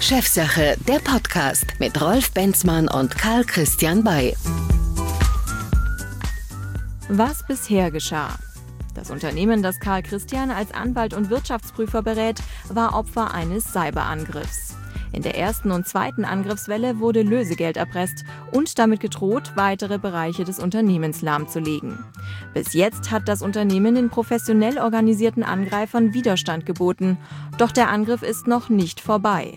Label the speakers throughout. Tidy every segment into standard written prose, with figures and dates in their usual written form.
Speaker 1: Chefsache, der Podcast mit Rolf Benzmann und Karl Christian Bay.
Speaker 2: Was bisher geschah? Das Unternehmen, das Karl Christian als Anwalt und Wirtschaftsprüfer berät, war Opfer eines Cyberangriffs. In der ersten und zweiten Angriffswelle wurde Lösegeld erpresst und damit gedroht, weitere Bereiche des Unternehmens lahmzulegen. Bis jetzt hat das Unternehmen den professionell organisierten Angreifern Widerstand geboten. Doch der Angriff ist noch nicht vorbei.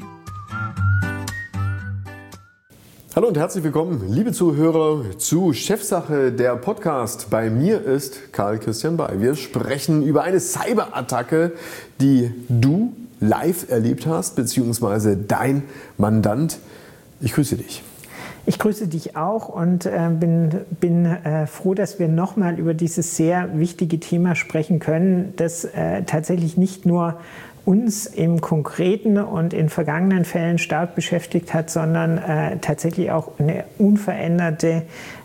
Speaker 3: Hallo und herzlich willkommen, liebe Zuhörer, zu Chefsache, der Podcast. Bei mir ist Karl Christian Bay. Wir sprechen über eine Cyberattacke, die du live erlebt hast, beziehungsweise dein Mandant. Ich grüße dich.
Speaker 4: Ich grüße dich auch und bin froh, dass wir nochmal über dieses sehr wichtige Thema sprechen können, das tatsächlich nicht nur uns im Konkreten und in vergangenen Fällen stark beschäftigt hat, sondern tatsächlich auch eine unveränderte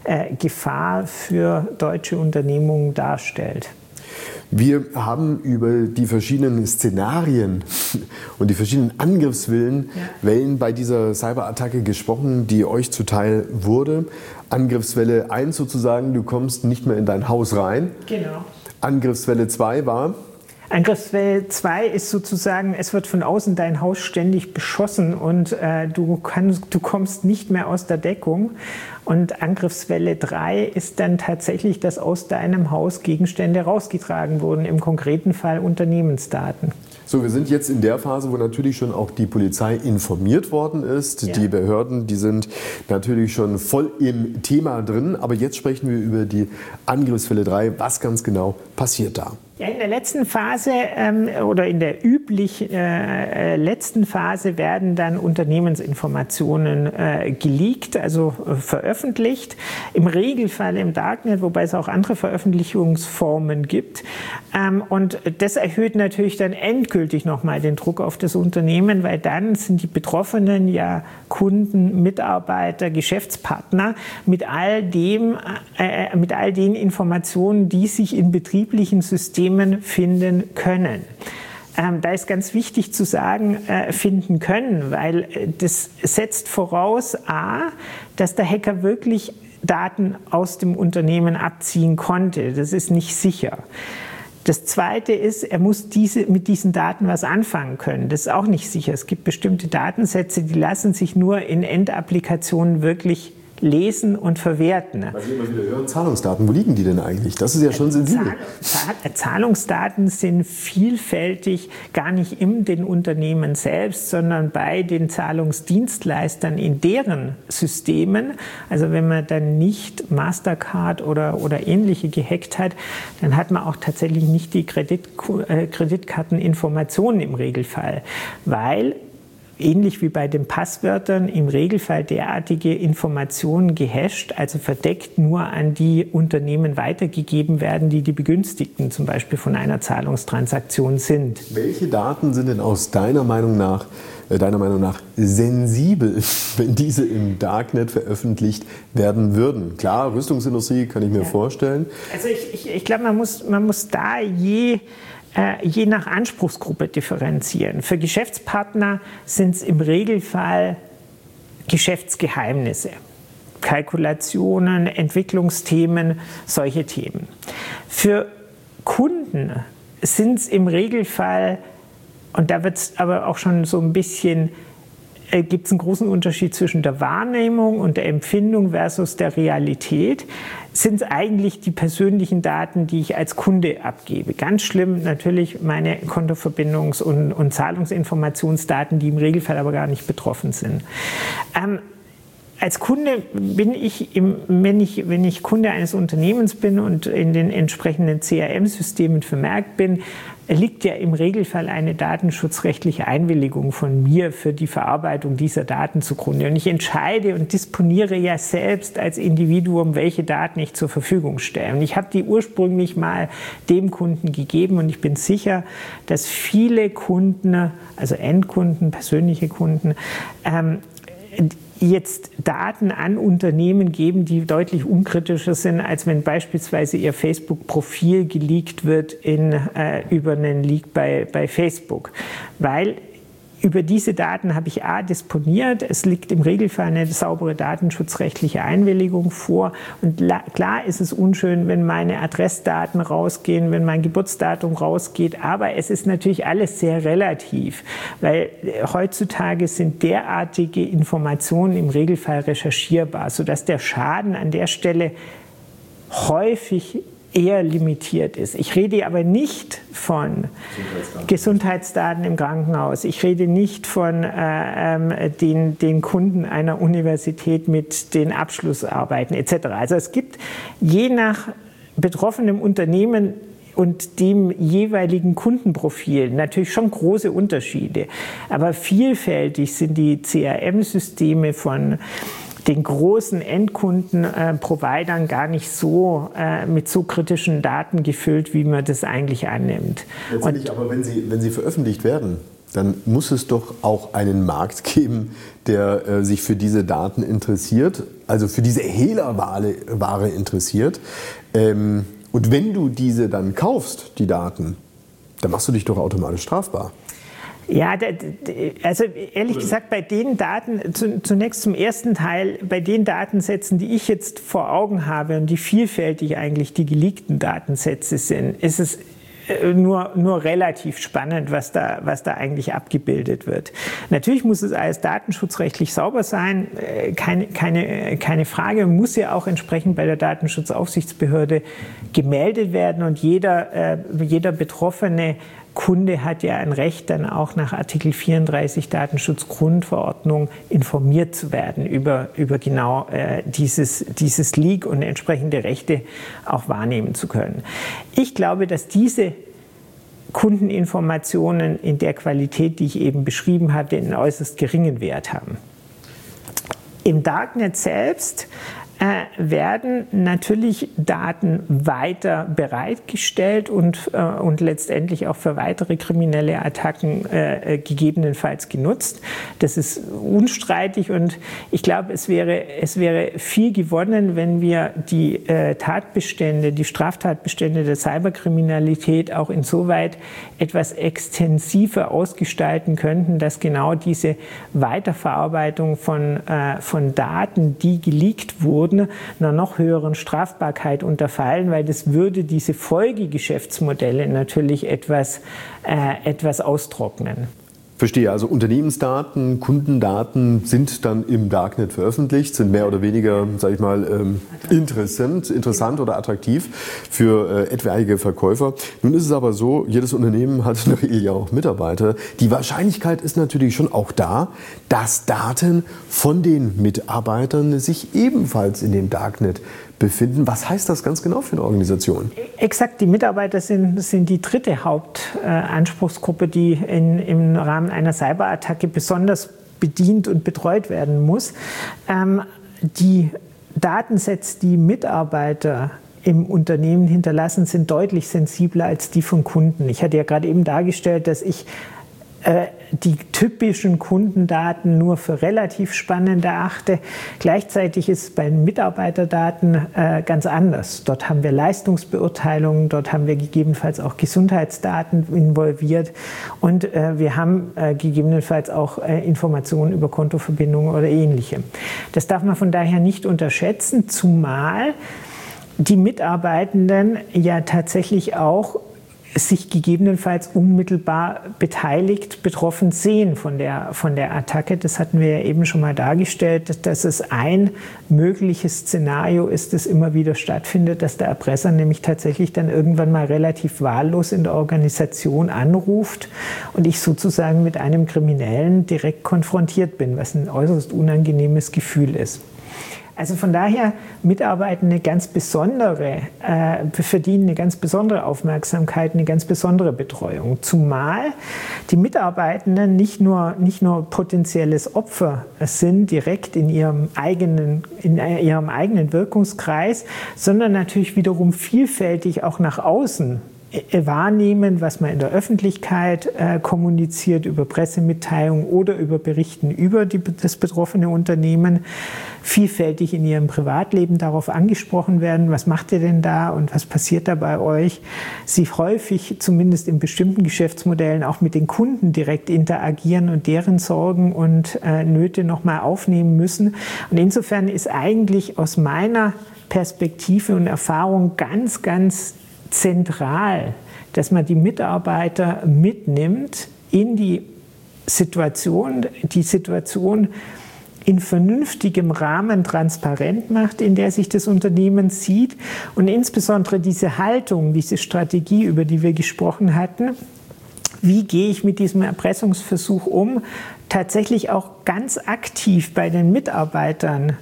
Speaker 4: Gefahr für deutsche Unternehmungen darstellt.
Speaker 3: Wir haben über die verschiedenen Szenarien und die verschiedenen Angriffswellen bei dieser Cyberattacke gesprochen, die euch zuteil wurde. Angriffswelle 1 sozusagen, du kommst nicht mehr in dein Haus rein.
Speaker 4: Genau.
Speaker 3: Angriffswelle 2 war?
Speaker 4: Angriffswelle 2 ist sozusagen, es wird von außen dein Haus ständig beschossen und du kommst nicht mehr aus der Deckung. Und Angriffswelle 3 ist dann tatsächlich, dass aus deinem Haus Gegenstände rausgetragen wurden, im konkreten Fall Unternehmensdaten.
Speaker 3: So, wir sind jetzt in der Phase, wo natürlich schon auch die Polizei informiert worden ist. Ja. Die Behörden, die sind natürlich schon voll im Thema drin. Aber jetzt sprechen wir über die Angriffswelle 3. Was ganz genau passiert da?
Speaker 4: Ja, in der letzten Phase oder in der üblich letzten Phase werden dann Unternehmensinformationen geleakt, also veröffentlicht. Im Regelfall im Darknet, wobei es auch andere Veröffentlichungsformen gibt. Und das erhöht natürlich dann endgültig nochmal den Druck auf das Unternehmen, weil dann sind die Betroffenen ja Kunden, Mitarbeiter, Geschäftspartner mit all den Informationen, die sich in betrieblichen Systemen finden können. Da ist ganz wichtig zu sagen, finden können, weil das setzt voraus, dass der Hacker wirklich Daten aus dem Unternehmen abziehen konnte. Das ist nicht sicher. Das Zweite ist, er muss mit diesen Daten was anfangen können. Das ist auch nicht sicher. Es gibt bestimmte Datensätze, die lassen sich nur in Endapplikationen wirklich lesen und verwerten.
Speaker 3: Was wir immer wieder hören, Zahlungsdaten, wo liegen die denn eigentlich? Das ist ja schon sensibel.
Speaker 4: Zahlungsdaten sind vielfältig gar nicht in den Unternehmen selbst, sondern bei den Zahlungsdienstleistern in deren Systemen. Also wenn man dann nicht Mastercard oder ähnliche gehackt hat, dann hat man auch tatsächlich nicht die Kreditkarteninformationen im Regelfall, weil ähnlich wie bei den Passwörtern im Regelfall derartige Informationen gehasht, also verdeckt, nur an die Unternehmen weitergegeben werden, die Begünstigten zum Beispiel von einer Zahlungstransaktion sind.
Speaker 3: Welche Daten sind denn aus deiner Meinung nach sensibel, wenn diese im Darknet veröffentlicht werden würden? Klar, Rüstungsindustrie kann ich mir vorstellen.
Speaker 4: Also ich glaube, man muss da je nach Anspruchsgruppe differenzieren. Für Geschäftspartner sind es im Regelfall Geschäftsgeheimnisse, Kalkulationen, Entwicklungsthemen, solche Themen. Für Kunden sind es im Regelfall, und da wird es aber auch schon so ein bisschen, gibt es einen großen Unterschied zwischen der Wahrnehmung und der Empfindung versus der Realität, sind es eigentlich die persönlichen Daten, die ich als Kunde abgebe. Ganz schlimm natürlich meine Kontoverbindungs- und Zahlungsinformationsdaten, die im Regelfall aber gar nicht betroffen sind. Als Kunde bin ich, wenn ich Kunde eines Unternehmens bin und in den entsprechenden CRM-Systemen vermerkt bin, liegt ja im Regelfall eine datenschutzrechtliche Einwilligung von mir für die Verarbeitung dieser Daten zugrunde. Und ich entscheide und disponiere ja selbst als Individuum, welche Daten ich zur Verfügung stelle. Und ich habe die ursprünglich mal dem Kunden gegeben und ich bin sicher, dass viele Kunden, also Endkunden, persönliche Kunden, jetzt Daten an Unternehmen geben, die deutlich unkritischer sind, als wenn beispielsweise ihr Facebook-Profil geleakt wird über einen Leak bei Facebook. Weil Über diese Daten habe ich disponiert. Es liegt im Regelfall eine saubere datenschutzrechtliche Einwilligung vor. Und klar ist es unschön, wenn meine Adressdaten rausgehen, wenn mein Geburtsdatum rausgeht. Aber es ist natürlich alles sehr relativ, weil heutzutage sind derartige Informationen im Regelfall recherchierbar, sodass der Schaden an der Stelle häufig eher limitiert ist. Ich rede aber nicht von Gesundheitsdaten im Krankenhaus. Ich rede nicht von den Kunden einer Universität mit den Abschlussarbeiten etc. Also es gibt je nach betroffenem Unternehmen und dem jeweiligen Kundenprofil natürlich schon große Unterschiede. Aber vielfältig sind die CRM-Systeme von den großen Endkunden-Providern gar nicht so mit so kritischen Daten gefüllt, wie man das eigentlich annimmt.
Speaker 3: Letztendlich aber, wenn sie veröffentlicht werden, dann muss es doch auch einen Markt geben, der sich für diese Daten interessiert, also für diese Hehlerware interessiert. Und wenn du diese dann kaufst, die Daten, dann machst du dich doch automatisch strafbar.
Speaker 4: Ja, also ehrlich gesagt, bei den Daten, zunächst zum ersten Teil, bei den Datensätzen, die ich jetzt vor Augen habe und die vielfältig eigentlich die geleakten Datensätze sind, ist es nur relativ spannend, was da eigentlich abgebildet wird. Natürlich muss es alles datenschutzrechtlich sauber sein, keine Frage, muss ja auch entsprechend bei der Datenschutzaufsichtsbehörde gemeldet werden und jeder betroffene Kunde hat ja ein Recht, dann auch nach Artikel 34 Datenschutzgrundverordnung informiert zu werden über genau dieses Leak und entsprechende Rechte auch wahrnehmen zu können. Ich glaube, dass diese Kundeninformationen in der Qualität, die ich eben beschrieben habe, einen äußerst geringen Wert haben. Im Darknet selbst werden natürlich Daten weiter bereitgestellt und letztendlich auch für weitere kriminelle Attacken gegebenenfalls genutzt. Das ist unstreitig und ich glaube, es wäre viel gewonnen, wenn wir die Straftatbestände der Cyberkriminalität auch insoweit etwas extensiver ausgestalten könnten, dass genau diese Weiterverarbeitung von Daten, die geleakt wurden, einer noch höheren Strafbarkeit unterfallen, weil das würde diese Folgegeschäftsmodelle natürlich etwas austrocknen.
Speaker 3: Verstehe, also Unternehmensdaten, Kundendaten sind dann im Darknet veröffentlicht, sind mehr oder weniger, sage ich mal, interessant oder attraktiv für etwaige Verkäufer. Nun ist es aber so, jedes Unternehmen hat in der Regel ja auch Mitarbeiter. Die Wahrscheinlichkeit ist natürlich schon auch da, dass Daten von den Mitarbeitern sich ebenfalls in dem Darknet befinden. Was heißt das ganz genau für eine Organisation?
Speaker 4: Exakt, die Mitarbeiter sind die dritte Hauptanspruchsgruppe, die im Rahmen einer Cyberattacke besonders bedient und betreut werden muss. Die Datensets, die Mitarbeiter im Unternehmen hinterlassen, sind deutlich sensibler als die von Kunden. Ich hatte ja gerade eben dargestellt, dass ich die typischen Kundendaten nur für relativ spannend erachte. Gleichzeitig ist es bei den Mitarbeiterdaten ganz anders. Dort haben wir Leistungsbeurteilungen, dort haben wir gegebenenfalls auch Gesundheitsdaten involviert und wir haben gegebenenfalls auch Informationen über Kontoverbindungen oder Ähnlichem. Das darf man von daher nicht unterschätzen, zumal die Mitarbeitenden ja tatsächlich auch sich gegebenenfalls unmittelbar betroffen sehen von der Attacke. Das hatten wir ja eben schon mal dargestellt, dass es ein mögliches Szenario ist, das immer wieder stattfindet, dass der Erpresser nämlich tatsächlich dann irgendwann mal relativ wahllos in der Organisation anruft und ich sozusagen mit einem Kriminellen direkt konfrontiert bin, was ein äußerst unangenehmes Gefühl ist. Also von daher Mitarbeitende verdienen eine ganz besondere Aufmerksamkeit, eine ganz besondere Betreuung. Zumal die Mitarbeitenden nicht nur potenzielles Opfer sind direkt in ihrem eigenen Wirkungskreis, sondern natürlich wiederum vielfältig auch nach außen wahrnehmen, was man in der Öffentlichkeit kommuniziert, über Pressemitteilungen oder über Berichten über das betroffene Unternehmen, vielfältig in ihrem Privatleben darauf angesprochen werden, was macht ihr denn da und was passiert da bei euch. Sie häufig, zumindest in bestimmten Geschäftsmodellen, auch mit den Kunden direkt interagieren und deren Sorgen und Nöte nochmal aufnehmen müssen. Und insofern ist eigentlich aus meiner Perspektive und Erfahrung ganz, ganz zentral, dass man die Mitarbeiter mitnimmt in die Situation in vernünftigem Rahmen transparent macht, in der sich das Unternehmen sieht und insbesondere diese Haltung, diese Strategie, über die wir gesprochen hatten, wie gehe ich mit diesem Erpressungsversuch um, tatsächlich auch ganz aktiv bei den Mitarbeitern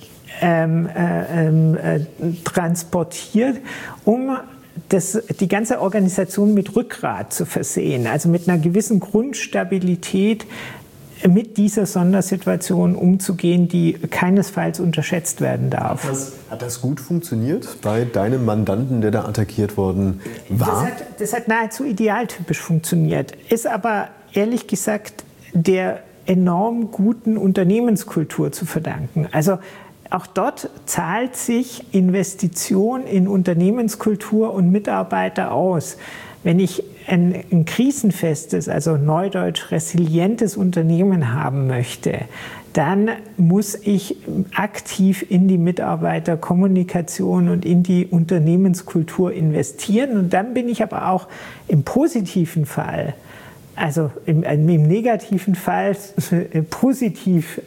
Speaker 4: transportiert, um die ganze Organisation mit Rückgrat zu versehen, also mit einer gewissen Grundstabilität mit dieser Sondersituation umzugehen, die keinesfalls unterschätzt werden darf.
Speaker 3: Hat das gut funktioniert bei deinem Mandanten, der da attackiert worden war?
Speaker 4: Das hat nahezu idealtypisch funktioniert, ist aber ehrlich gesagt der enorm guten Unternehmenskultur zu verdanken. Also auch dort zahlt sich Investition in Unternehmenskultur und Mitarbeiter aus. Wenn ich ein krisenfestes, also neudeutsch resilientes Unternehmen haben möchte, dann muss ich aktiv in die Mitarbeiterkommunikation und in die Unternehmenskultur investieren. Und dann bin ich aber auch im positiven Fall, also im negativen Fall positiv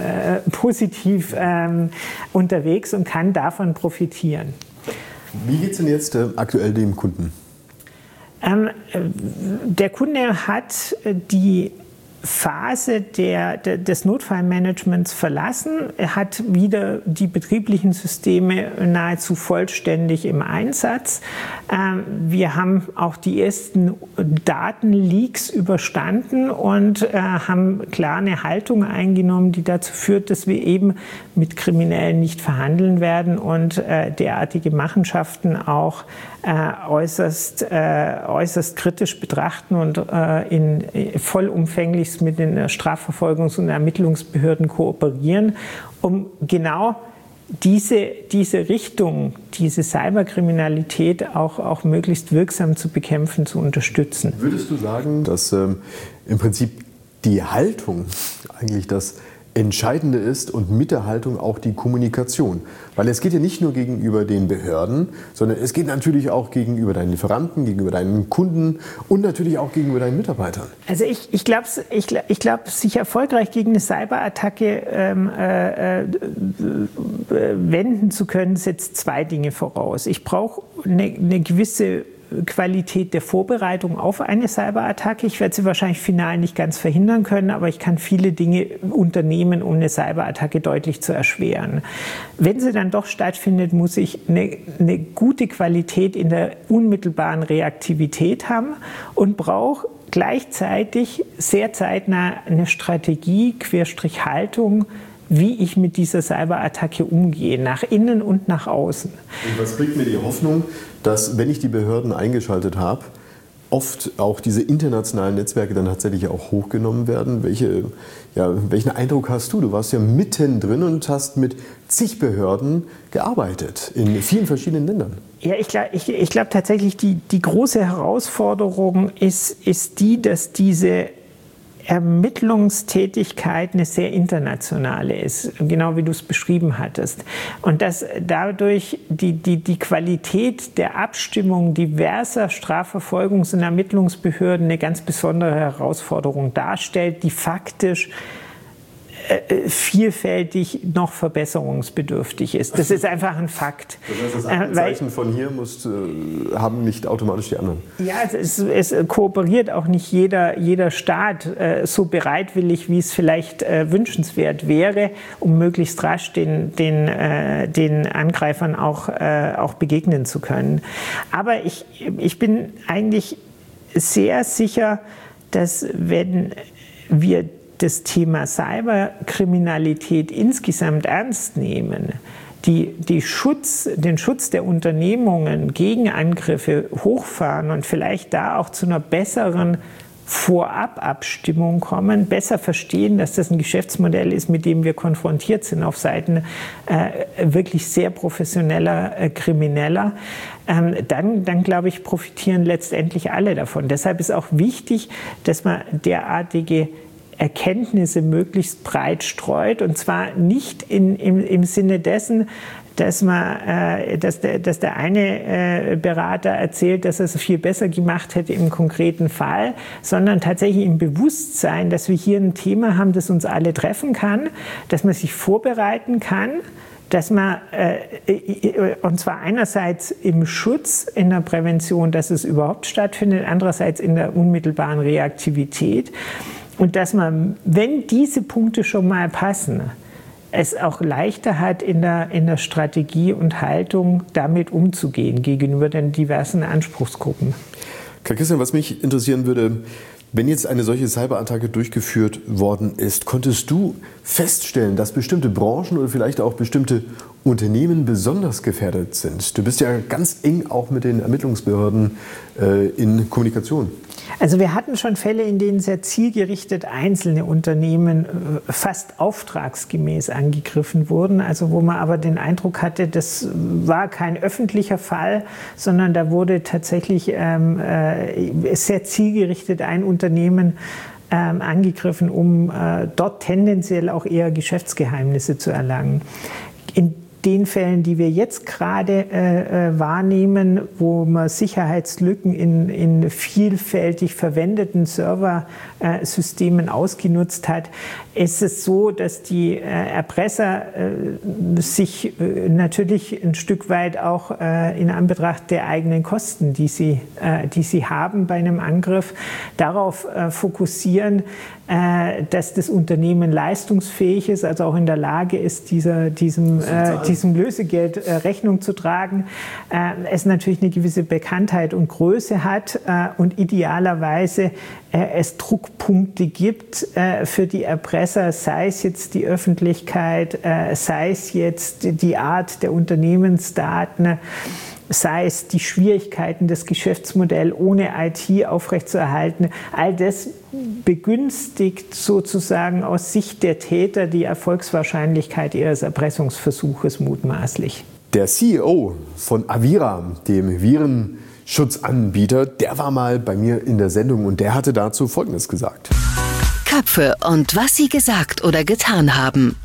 Speaker 4: unterwegs und kann davon profitieren.
Speaker 3: Wie geht es denn jetzt aktuell dem Kunden?
Speaker 4: Der Kunde hat die Phase des Notfallmanagements verlassen. Er hat wieder die betrieblichen Systeme nahezu vollständig im Einsatz. Wir haben auch die ersten Datenleaks überstanden und haben klar eine Haltung eingenommen, die dazu führt, dass wir eben mit Kriminellen nicht verhandeln werden und derartige Machenschaften auch äußerst kritisch betrachten und vollumfänglich mit den Strafverfolgungs- und Ermittlungsbehörden kooperieren, um genau diese Richtung, diese Cyberkriminalität auch möglichst wirksam zu bekämpfen, zu unterstützen.
Speaker 3: Würdest du sagen, dass im Prinzip die Haltung eigentlich das Entscheidende ist und mit der Haltung auch die Kommunikation? Weil es geht ja nicht nur gegenüber den Behörden, sondern es geht natürlich auch gegenüber deinen Lieferanten, gegenüber deinen Kunden und natürlich auch gegenüber deinen Mitarbeitern.
Speaker 4: Also ich glaube, sich erfolgreich gegen eine Cyberattacke wenden zu können, setzt zwei Dinge voraus. Ich brauche eine gewisse Qualität der Vorbereitung auf eine Cyberattacke. Ich werde sie wahrscheinlich final nicht ganz verhindern können, aber ich kann viele Dinge unternehmen, um eine Cyberattacke deutlich zu erschweren. Wenn sie dann doch stattfindet, muss ich eine gute Qualität in der unmittelbaren Reaktivität haben und brauche gleichzeitig sehr zeitnah eine Strategie, Haltung, wie ich mit dieser Cyberattacke umgehe, nach innen und nach außen.
Speaker 3: Und was bringt mir die Hoffnung, dass, wenn ich die Behörden eingeschaltet habe, oft auch diese internationalen Netzwerke dann tatsächlich auch hochgenommen werden? Welchen Eindruck hast du? Du warst ja mittendrin und hast mit zig Behörden gearbeitet in vielen verschiedenen Ländern.
Speaker 4: Ja, ich glaube tatsächlich, die große Herausforderung ist die, dass diese Ermittlungstätigkeit eine sehr internationale ist, genau wie du es beschrieben hattest. Und dass dadurch die Qualität der Abstimmung diverser Strafverfolgungs- und Ermittlungsbehörden eine ganz besondere Herausforderung darstellt, die faktisch vielfältig noch verbesserungsbedürftig ist. Das ist einfach ein Fakt.
Speaker 3: Das heißt, das Zeichen von hier haben nicht automatisch die anderen.
Speaker 4: Ja, es kooperiert auch nicht jeder Staat so bereitwillig, wie es vielleicht wünschenswert wäre, um möglichst rasch den Angreifern auch begegnen zu können. Aber ich bin eigentlich sehr sicher, dass wenn wir das Thema Cyberkriminalität insgesamt ernst nehmen, den Schutz der Unternehmungen gegen Angriffe hochfahren und vielleicht da auch zu einer besseren Vorababstimmung kommen, besser verstehen, dass das ein Geschäftsmodell ist, mit dem wir konfrontiert sind auf Seiten wirklich sehr professioneller Krimineller, dann glaube ich, profitieren letztendlich alle davon. Deshalb ist auch wichtig, dass man derartige Erkenntnisse möglichst breit streut, und zwar nicht im Sinne dessen, dass der eine Berater erzählt, dass er es viel besser gemacht hätte im konkreten Fall, sondern tatsächlich im Bewusstsein, dass wir hier ein Thema haben, das uns alle treffen kann, dass man sich vorbereiten kann, dass man, und zwar einerseits im Schutz, in der Prävention, dass es überhaupt stattfindet, andererseits in der unmittelbaren Reaktivität, und dass man, wenn diese Punkte schon mal passen, es auch leichter hat, in der Strategie und Haltung damit umzugehen gegenüber den diversen Anspruchsgruppen.
Speaker 3: Karl Christian, was mich interessieren würde, wenn jetzt eine solche Cyberattacke durchgeführt worden ist, konntest du feststellen, dass bestimmte Branchen oder vielleicht auch bestimmte Unternehmen besonders gefährdet sind? Du bist ja ganz eng auch mit den Ermittlungsbehörden in Kommunikation.
Speaker 4: Also wir hatten schon Fälle, in denen sehr zielgerichtet einzelne Unternehmen fast auftragsgemäß angegriffen wurden, also wo man aber den Eindruck hatte, das war kein öffentlicher Fall, sondern da wurde tatsächlich sehr zielgerichtet ein Unternehmen angegriffen, um dort tendenziell auch eher Geschäftsgeheimnisse zu erlangen. In den Fällen, die wir jetzt gerade wahrnehmen, wo man Sicherheitslücken in vielfältig verwendeten Serversystemen ausgenutzt hat, ist es so, dass die Erpresser sich natürlich ein Stück weit auch in Anbetracht der eigenen Kosten, die sie haben bei einem Angriff, darauf fokussieren, dass das Unternehmen leistungsfähig ist, also auch in der Lage ist, diesem Lösegeld Rechnung zu tragen, es natürlich eine gewisse Bekanntheit und Größe hat und idealerweise es Druckpunkte gibt für die Erpresser, sei es jetzt die Öffentlichkeit, sei es jetzt die Art der Unternehmensdaten, sei es die Schwierigkeiten, das Geschäftsmodell ohne IT aufrechtzuerhalten. All das begünstigt sozusagen aus Sicht der Täter die Erfolgswahrscheinlichkeit ihres Erpressungsversuches mutmaßlich.
Speaker 3: Der CEO von Avira, dem Virenschutzanbieter, der war mal bei mir in der Sendung und der hatte dazu Folgendes gesagt.
Speaker 1: Köpfe und was sie gesagt oder getan haben.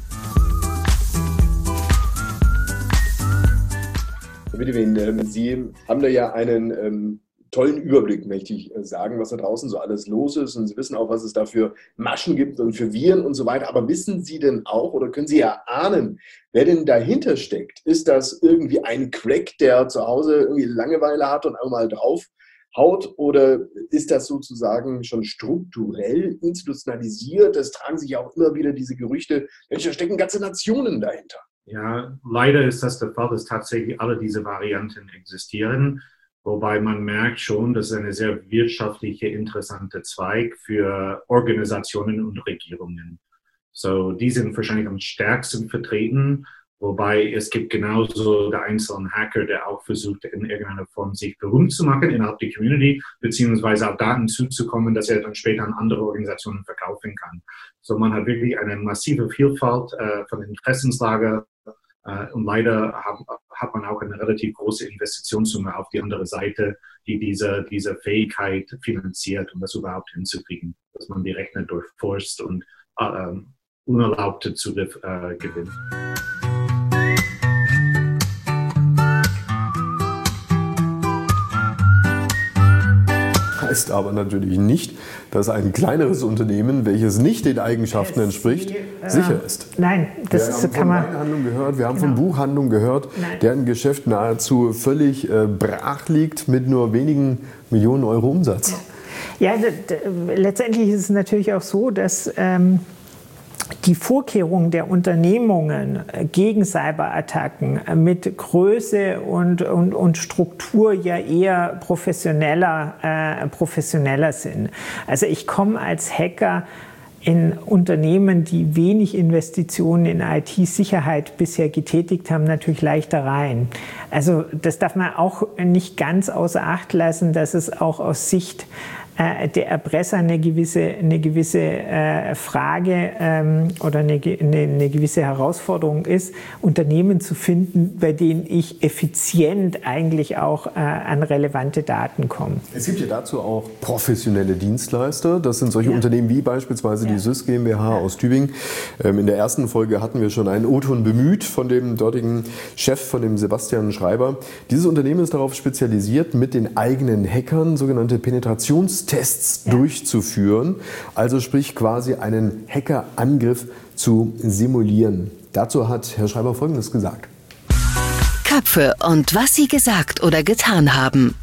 Speaker 3: Sie haben da ja einen tollen Überblick, möchte ich sagen, was da draußen so alles los ist. Und Sie wissen auch, was es da für Maschen gibt und für Viren und so weiter. Aber wissen Sie denn auch oder können Sie erahnen, wer denn dahinter steckt? Ist das irgendwie ein Crack, der zu Hause irgendwie Langeweile hat und einmal draufhaut? Oder ist das sozusagen schon strukturell institutionalisiert? Es tragen sich ja auch immer wieder diese Gerüchte, Mensch, da stecken ganze Nationen dahinter.
Speaker 5: Ja, leider ist das der Fall, dass tatsächlich alle diese Varianten existieren, wobei man merkt schon, dass es eine sehr wirtschaftliche, interessante Zweig für Organisationen und Regierungen. So, die sind wahrscheinlich am stärksten vertreten, wobei es gibt genauso der einzelne Hacker, der auch versucht, in irgendeiner Form sich berühmt zu machen innerhalb der Community, beziehungsweise auf Daten zuzukommen, dass er dann später an andere Organisationen verkaufen kann. So, man hat wirklich eine massive Vielfalt von Interessenslager und leider hat man auch eine relativ große Investitionssumme auf die andere Seite, die diese Fähigkeit finanziert, um das überhaupt hinzukriegen, dass man die Rechner durchforscht und unerlaubte Zugriff gewinnt.
Speaker 3: Heißt aber natürlich nicht, dass ein kleineres Unternehmen, welches nicht den Eigenschaften entspricht, sicher ist.
Speaker 4: Nein, das kann man.
Speaker 3: Wir haben von Weinhandlung gehört, wir haben von Buchhandlung gehört, deren Geschäft nahezu völlig brach liegt mit nur wenigen Millionen Euro Umsatz.
Speaker 4: Ja, letztendlich ist es natürlich auch so, dass die Vorkehrungen der Unternehmungen gegen Cyberattacken mit Größe und Struktur ja eher professioneller sind. Also ich komme als Hacker in Unternehmen, die wenig Investitionen in IT-Sicherheit bisher getätigt haben, natürlich leichter rein. Also das darf man auch nicht ganz außer Acht lassen, dass es auch aus Sicht der Erpresser eine gewisse Frage oder eine gewisse Herausforderung ist, Unternehmen zu finden, bei denen ich effizient eigentlich auch an relevante Daten komme.
Speaker 3: Es gibt ja dazu auch professionelle Dienstleister. Das sind solche Unternehmen wie beispielsweise die SÜSS GmbH aus Tübingen. In der ersten Folge hatten wir schon einen O-Ton bemüht von dem dortigen Chef, von dem Sebastian Schreiber. Dieses Unternehmen ist darauf spezialisiert, mit den eigenen Hackern sogenannte Penetrationstests durchzuführen, also sprich quasi einen Hackerangriff zu simulieren. Dazu hat Herr Schreiber Folgendes gesagt.
Speaker 1: Köpfe und was sie gesagt oder getan haben.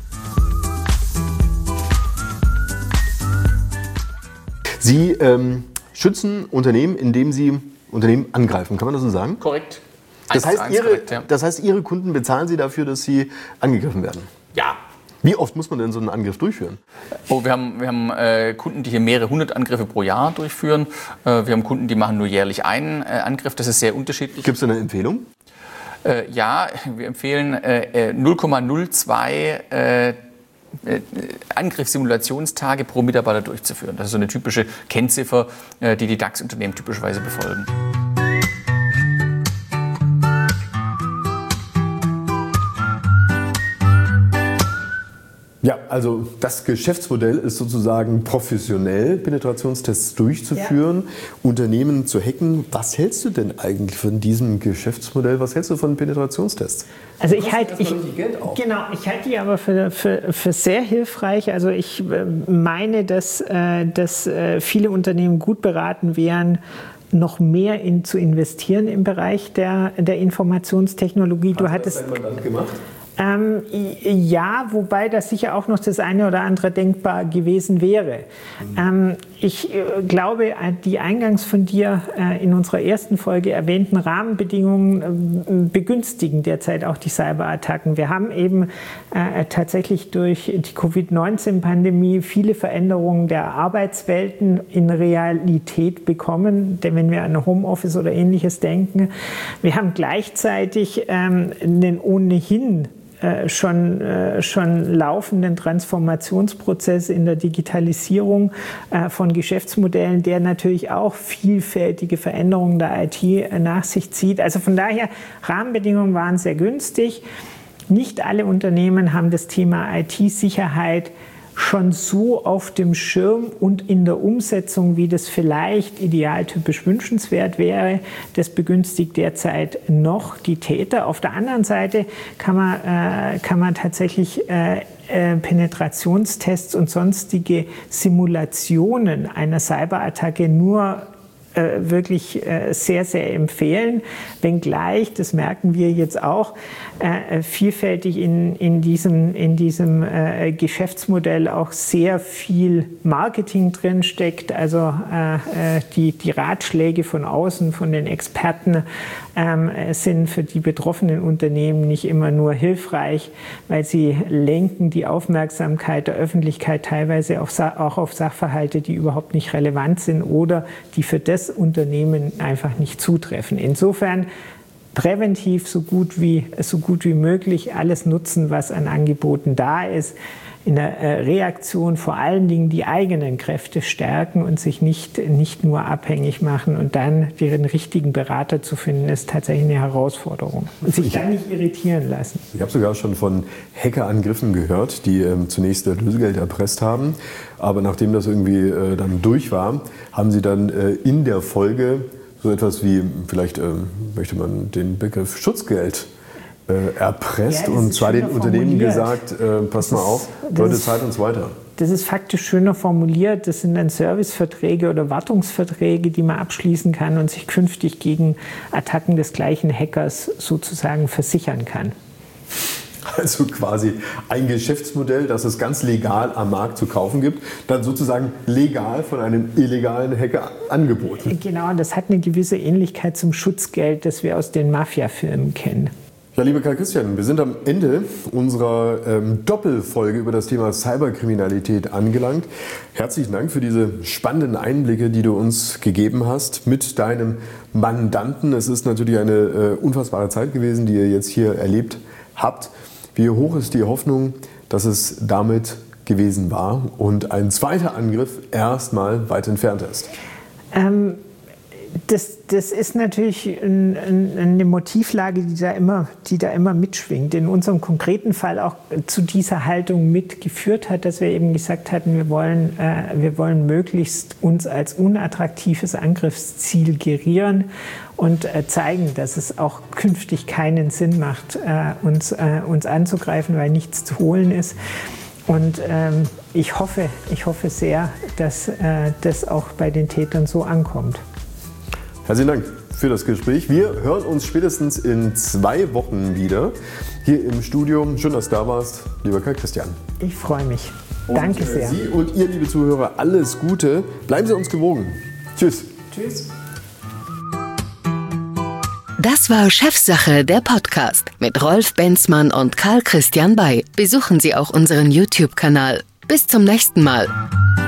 Speaker 3: Sie schützen Unternehmen, indem Sie Unternehmen angreifen. Kann man das so sagen?
Speaker 6: Korrekt.
Speaker 3: Das heißt, Ihre Kunden bezahlen Sie dafür, dass sie angegriffen werden?
Speaker 6: Ja.
Speaker 3: Wie oft muss man denn so einen Angriff durchführen?
Speaker 6: Oh, wir haben Kunden, die hier mehrere hundert Angriffe pro Jahr durchführen. Wir haben Kunden, die machen nur jährlich einen Angriff. Das ist sehr unterschiedlich.
Speaker 3: Gibt es eine Empfehlung?
Speaker 6: Ja, wir empfehlen 0,02 Angriffssimulationstage pro Mitarbeiter durchzuführen. Das ist so eine typische Kennziffer, die DAX-Unternehmen typischerweise befolgen.
Speaker 3: Ja, also das Geschäftsmodell ist sozusagen professionell, Penetrationstests durchzuführen, Unternehmen zu hacken. Was hältst du denn eigentlich von diesem Geschäftsmodell? Was hältst du von Penetrationstests?
Speaker 4: Also ich halte die aber für sehr hilfreich. Also ich meine, dass viele Unternehmen gut beraten wären, noch mehr zu investieren im Bereich der Informationstechnologie.
Speaker 3: Hast du das dein Mandant gemacht?
Speaker 4: Ja, wobei das sicher auch noch das eine oder andere denkbar gewesen wäre. Ich glaube, die eingangs von dir in unserer ersten Folge erwähnten Rahmenbedingungen begünstigen derzeit auch die Cyberattacken. Wir haben eben tatsächlich durch die Covid-19-Pandemie viele Veränderungen der Arbeitswelten in Realität bekommen, denn wenn wir an Homeoffice oder Ähnliches denken. Wir haben gleichzeitig einen ohnehin schon laufenden Transformationsprozess in der Digitalisierung von Geschäftsmodellen, der natürlich auch vielfältige Veränderungen der IT nach sich zieht. Also von daher, Rahmenbedingungen waren sehr günstig. Nicht alle Unternehmen haben das Thema IT-Sicherheit schon so auf dem Schirm und in der Umsetzung, wie das vielleicht idealtypisch wünschenswert wäre. Das begünstigt derzeit noch die Täter. Auf der anderen Seite kann man tatsächlich Penetrationstests und sonstige Simulationen einer Cyberattacke nur wirklich sehr, sehr empfehlen, wenngleich, das merken wir jetzt auch, vielfältig in diesem Geschäftsmodell auch sehr viel Marketing drin steckt. Also die Ratschläge von außen, von den Experten sind für die betroffenen Unternehmen nicht immer nur hilfreich, weil sie lenken die Aufmerksamkeit der Öffentlichkeit teilweise auch auf Sachverhalte, die überhaupt nicht relevant sind oder die für das Unternehmen einfach nicht zutreffen. Insofern präventiv so gut wie möglich alles nutzen, was an Angeboten da ist. In der Reaktion vor allen Dingen die eigenen Kräfte stärken und sich nicht nur abhängig machen und dann den richtigen Berater zu finden, ist tatsächlich eine Herausforderung. Und sich dann nicht irritieren lassen.
Speaker 3: Ich habe sogar schon von Hackerangriffen gehört, die zunächst Lösegeld erpresst haben. Aber nachdem das irgendwie dann durch war, haben sie dann in der Folge so etwas wie, vielleicht möchte man den Begriff Schutzgeld erpresst und zwar den Unternehmen gesagt, passt mal auf, Leute, zahlt uns weiter.
Speaker 4: Das ist faktisch schöner formuliert. Das sind dann Serviceverträge oder Wartungsverträge, die man abschließen kann und sich künftig gegen Attacken des gleichen Hackers sozusagen versichern kann.
Speaker 3: Also quasi ein Geschäftsmodell, das es ganz legal am Markt zu kaufen gibt, dann sozusagen legal von einem illegalen Hacker angeboten.
Speaker 4: Genau, das hat eine gewisse Ähnlichkeit zum Schutzgeld, das wir aus den Mafia-Filmen kennen.
Speaker 3: Ja, lieber Karl Christian, wir sind am Ende unserer Doppelfolge über das Thema Cyberkriminalität angelangt. Herzlichen Dank für diese spannenden Einblicke, die du uns gegeben hast mit deinem Mandanten. Es ist natürlich eine unfassbare Zeit gewesen, die ihr jetzt hier erlebt habt. Wie hoch ist die Hoffnung, dass es damit gewesen war und ein zweiter Angriff erstmal weit entfernt ist?
Speaker 4: Das ist natürlich eine Motivlage, die da immer mitschwingt. In unserem konkreten Fall auch zu dieser Haltung mitgeführt hat, dass wir eben gesagt hatten, wir wollen möglichst uns als unattraktives Angriffsziel gerieren und zeigen, dass es auch künftig keinen Sinn macht, uns anzugreifen, weil nichts zu holen ist. Und ich hoffe sehr, dass das auch bei den Tätern so ankommt.
Speaker 3: Herzlichen Dank für das Gespräch. Wir hören uns spätestens in 2 Wochen wieder hier im Studio. Schön, dass du da warst, lieber Karl Christian.
Speaker 4: Ich freue mich. Danke sehr.
Speaker 3: Sie und ihr, liebe Zuhörer, alles Gute. Bleiben Sie uns gewogen. Tschüss.
Speaker 4: Tschüss.
Speaker 1: Das war Chefsache, der Podcast mit Rolf Benzmann und Karl Christian Bay. Besuchen Sie auch unseren YouTube-Kanal. Bis zum nächsten Mal.